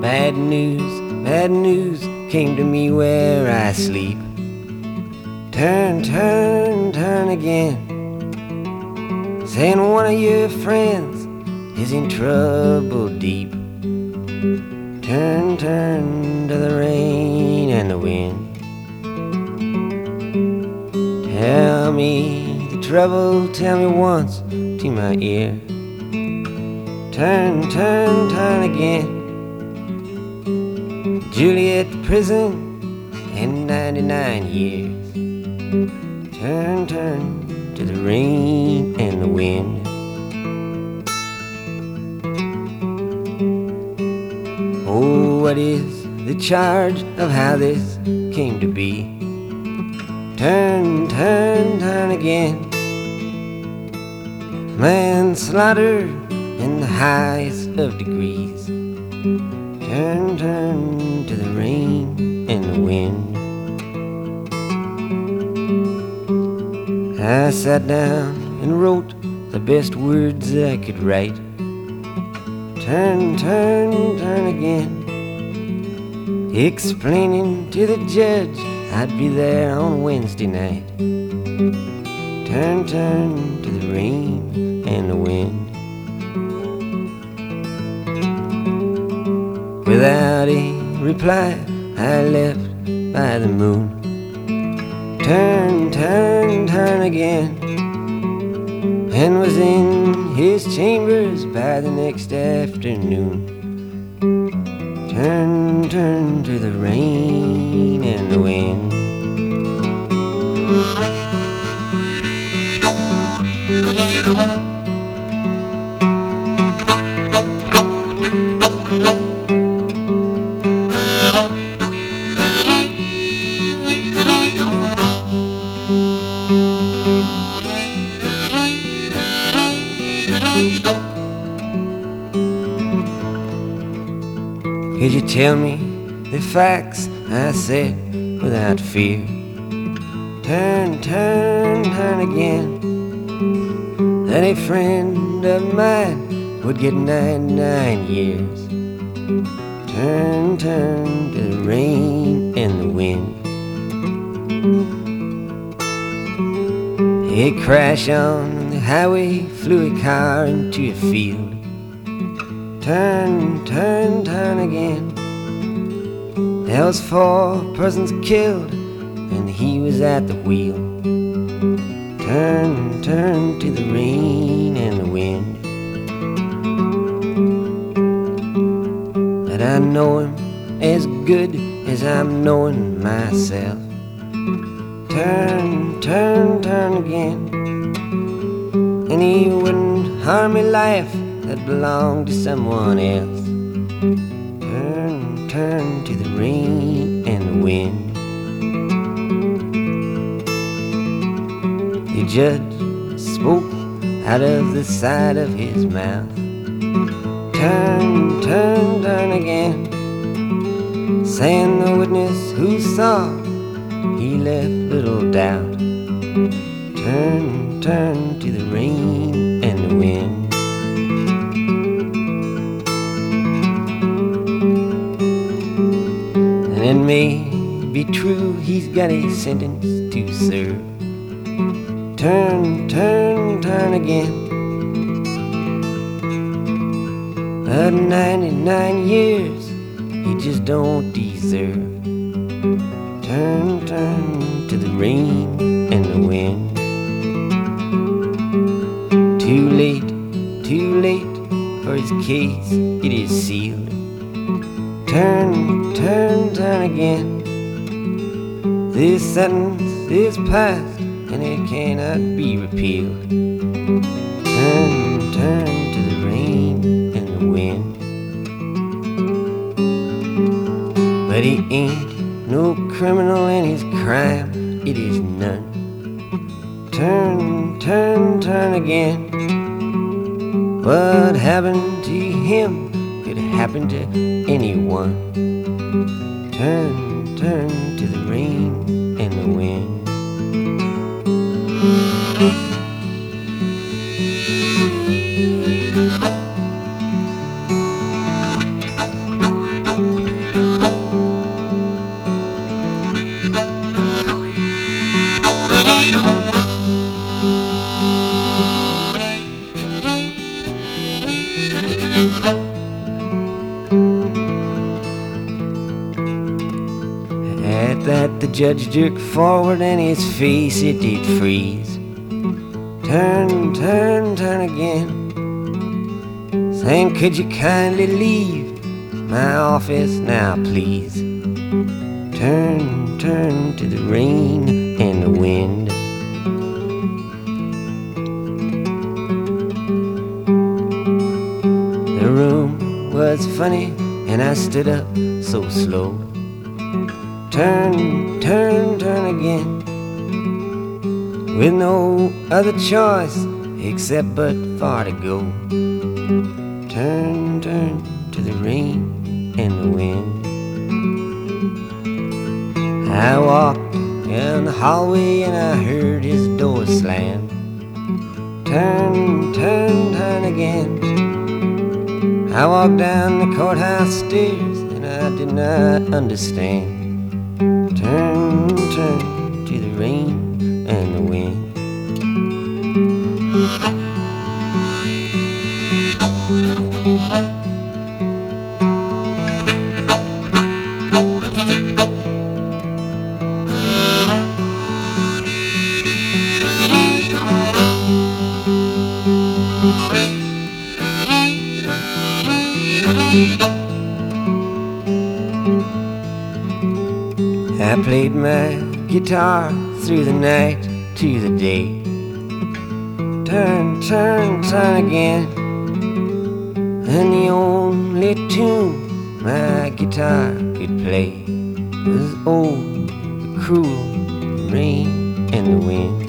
bad news came to me where I sleep. Turn, turn, turn again, saying one of your friends is in trouble deep. Turn, turn to the rain and the wind. Tell me the trouble, tell me once to my ear. Turn, turn, turn again. Juliet prison in 99 years. Turn, turn to the rain and the wind. Oh, what is the charge of how this came to be? Turn, turn, turn again. Manslaughter in the highest of degrees. Turn, turn to the rain and the wind. I sat down and wrote the best words I could write. Turn, turn, turn again, explaining to the judge I'd be there on Wednesday night. Turn, turn to the rain and the wind. Without a reply, I left by the moon. Turn, turn, turn again, and was in his chambers by the next afternoon. Turn, turn to the rain and the wind. Could you tell me the facts? I said without fear. Turn, turn, turn again, that a friend of mine would get 99 years. Turn, turn to the rain and the wind. A crash on the highway flew a car into a field. Turn, turn, turn again. There was 4 persons killed, and he was at the wheel. Turn, turn to the rain and the wind. But I know him as good as I'm knowing myself. Turn, turn, turn again, and he wouldn't harm a life that belonged to someone else. Turn, turn to the rain and the wind. The judge spoke out of the side of his mouth. Turn, turn, turn again, saying the witness who saw, he left little doubt. Turn, turn to the rain and the wind. And it may be true he's got a sentence to serve. Turn, turn, turn again. But 99 years he just don't deserve. Turn, turn to the rain and the wind. Too late for his case, it is sealed. Turn, turn, turn again. This sentence is passed and it cannot be repealed. Turn, turn to the rain and the wind. But he ain't no criminal and his crime, it is none. Turn, turn, turn again. What happened to him could happen to anyone. Turn, turn to the rain and the wind. judge jerked forward and his face it did freeze. Turn, turn, turn again, saying, could you kindly leave my office now, please? Turn, turn to the rain and the wind. The room was funny and I stood up so slow. Turn, turn, turn again, with no other choice except but far to go. Turn, turn to the rain and the wind. I walked down the hallway and I heard his door slam. Turn, turn, turn again. I walked down the courthouse stairs and I did not understand. Turn, turn to the rain and the wind. I played my guitar through the night to the day. Turn, turn, turn again, and the only tune my guitar could play was oh, the cruel rain and the wind.